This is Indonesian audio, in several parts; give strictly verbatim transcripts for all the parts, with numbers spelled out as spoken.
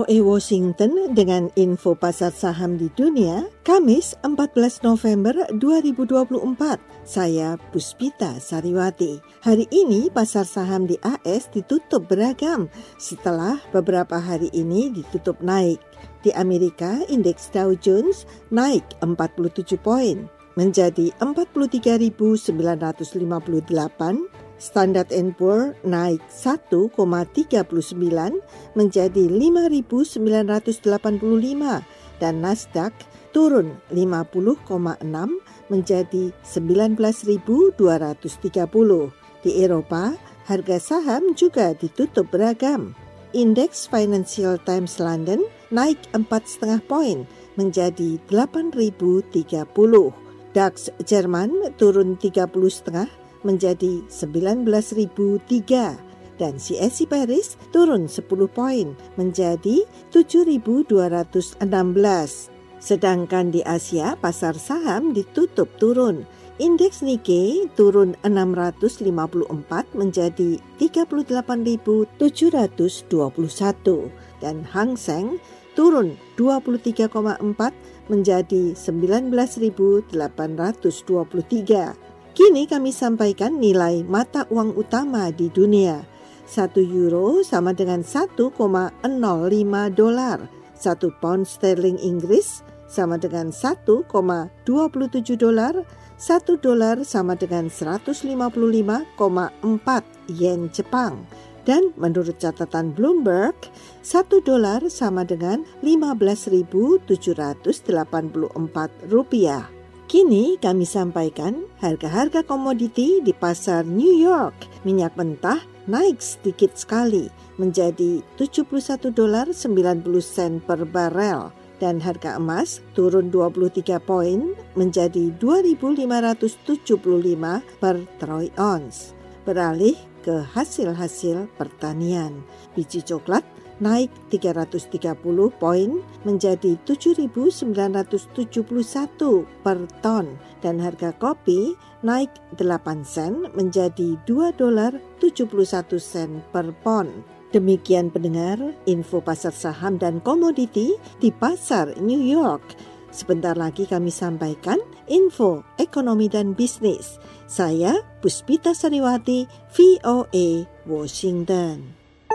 O A Washington dengan info pasar saham di dunia, Kamis empat belas November dua ribu dua puluh empat. Saya Puspita Sariwati. Hari ini pasar saham di A S ditutup beragam setelah beberapa hari ini ditutup naik. Di Amerika, indeks Dow Jones naik empat puluh tujuh poin menjadi empat puluh tiga ribu sembilan ratus lima puluh delapan. Standard and Poor naik satu koma tiga sembilan menjadi lima ribu sembilan ratus delapan puluh lima dan Nasdaq turun lima puluh koma enam menjadi sembilan belas ribu dua ratus tiga puluh. Di Eropa, harga saham juga ditutup beragam. Indeks Financial Times London naik empat koma lima poin menjadi delapan ribu tiga puluh. DAX Jerman turun tiga puluh koma lima menjadi sembilan belas ribu tiga dan C S I Paris turun sepuluh poin menjadi tujuh ribu dua ratus enam belas. Sedangkan di Asia pasar saham ditutup turun. Indeks Nikkei turun enam ratus lima puluh empat menjadi tiga puluh delapan ribu tujuh ratus dua puluh satu dan Hang Seng turun dua puluh tiga koma empat menjadi sembilan belas ribu delapan ratus dua puluh tiga. Kini kami sampaikan nilai mata uang utama di dunia. Satu euro sama dengan satu koma nol lima dolar. Satu pound sterling Inggris sama dengan satu koma dua tujuh dolar. Satu dolar sama dengan seratus lima puluh lima koma empat yen Jepang. Dan menurut catatan Bloomberg, satu dolar sama dengan lima belas ribu tujuh ratus delapan puluh empat rupiah. Kini kami sampaikan harga-harga komoditi di pasar New York. Minyak mentah naik sedikit sekali menjadi tujuh puluh satu dolar sembilan puluh sen per barel dan harga emas turun dua puluh tiga poin menjadi dua ribu lima ratus tujuh puluh lima per troy ounce. Beralih ke hasil-hasil pertanian. Biji coklat naik tiga ratus tiga puluh poin menjadi tujuh ribu sembilan ratus tujuh puluh satu per ton dan harga kopi naik delapan sen menjadi dua dolar tujuh puluh satu sen per pon. Demikian pendengar info pasar saham dan komoditi di pasar New York. Sebentar lagi kami sampaikan info ekonomi dan bisnis. Saya Puspita Sariwati, V O A Washington.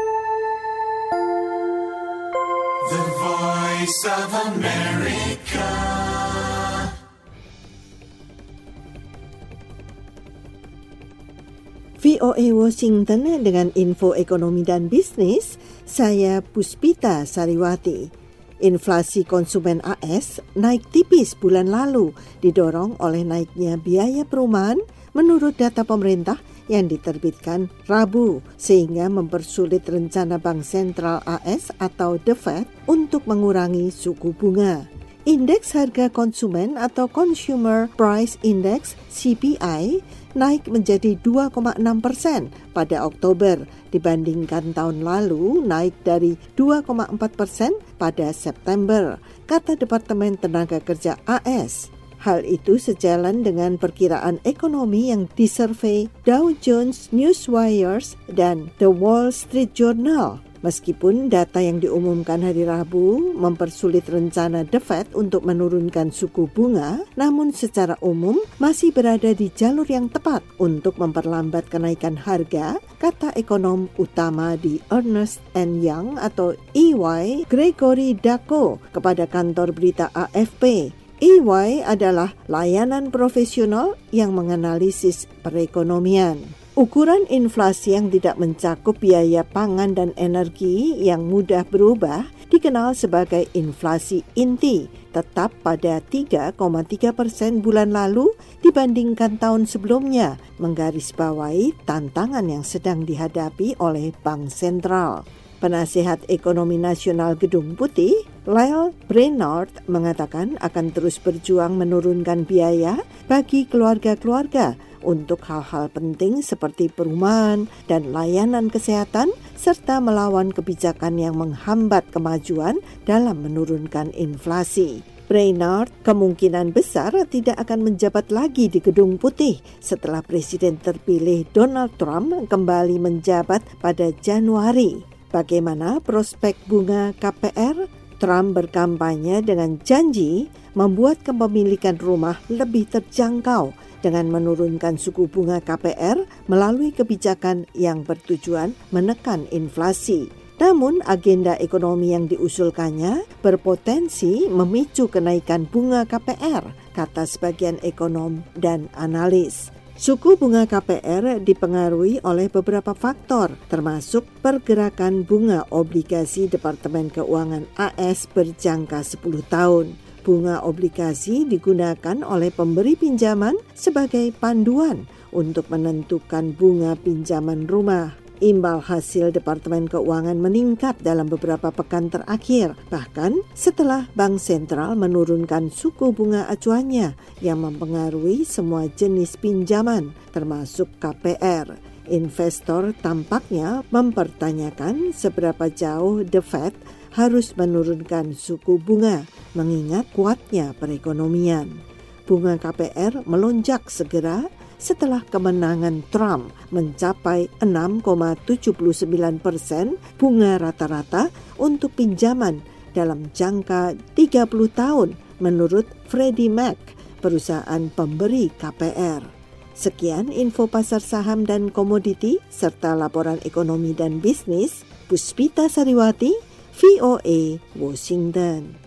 The Voice of America. V O A Washington dengan info ekonomi dan bisnis, saya Puspita Sariwati. Inflasi konsumen A S naik tipis bulan lalu, didorong oleh naiknya biaya perumahan menurut data pemerintah yang diterbitkan Rabu, sehingga mempersulit rencana Bank Sentral A S atau The Fed untuk mengurangi suku bunga. Indeks harga konsumen atau Consumer Price Index C P I naik menjadi dua koma enam persen pada Oktober dibandingkan tahun lalu naik dari dua koma empat persen pada September, kata Departemen Tenaga Kerja A S. Hal itu sejalan dengan perkiraan ekonomi yang disurvei Dow Jones Newswires dan The Wall Street Journal. Meskipun data yang diumumkan hari Rabu mempersulit rencana The Fed untuk menurunkan suku bunga, namun secara umum masih berada di jalur yang tepat untuk memperlambat kenaikan harga, kata ekonom utama di Ernst and Young atau E Y, Gregory Dako, kepada kantor berita A F P. E Y adalah layanan profesional yang menganalisis perekonomian. Ukuran inflasi yang tidak mencakup biaya pangan dan energi yang mudah berubah dikenal sebagai inflasi inti, tetap pada tiga koma tiga persen bulan lalu dibandingkan tahun sebelumnya, menggarisbawahi tantangan yang sedang dihadapi oleh Bank Sentral. Penasehat Ekonomi Nasional Gedung Putih, Lael Brainard, mengatakan akan terus berjuang menurunkan biaya bagi keluarga-keluarga untuk hal-hal penting seperti perumahan dan layanan kesehatan, serta melawan kebijakan yang menghambat kemajuan dalam menurunkan inflasi. Brainard kemungkinan besar tidak akan menjabat lagi di Gedung Putih setelah Presiden terpilih Donald Trump kembali menjabat pada Januari. Bagaimana prospek bunga K P R? Trump berkampanye dengan janji membuat kepemilikan rumah lebih terjangkau dengan menurunkan suku bunga K P R melalui kebijakan yang bertujuan menekan inflasi. Namun agenda ekonomi yang diusulkannya berpotensi memicu kenaikan bunga K P R, kata sebagian ekonom dan analis. Suku bunga K P R dipengaruhi oleh beberapa faktor, termasuk pergerakan bunga obligasi Departemen Keuangan A S berjangka sepuluh tahun. Bunga obligasi digunakan oleh pemberi pinjaman sebagai panduan untuk menentukan bunga pinjaman rumah. Imbal hasil Departemen Keuangan meningkat dalam beberapa pekan terakhir, bahkan setelah Bank Sentral menurunkan suku bunga acuannya yang mempengaruhi semua jenis pinjaman, termasuk K P R. Investor tampaknya mempertanyakan seberapa jauh The Fed harus menurunkan suku bunga, mengingat kuatnya perekonomian. Bunga K P R melonjak segera setelah kemenangan Trump mencapai enam koma tujuh sembilan persen bunga rata-rata untuk pinjaman dalam jangka tiga puluh tahun menurut Freddie Mac, perusahaan pemberi K P R. Sekian info pasar saham dan komoditi serta laporan ekonomi dan bisnis. Puspita Sariwati, V O A, Washington.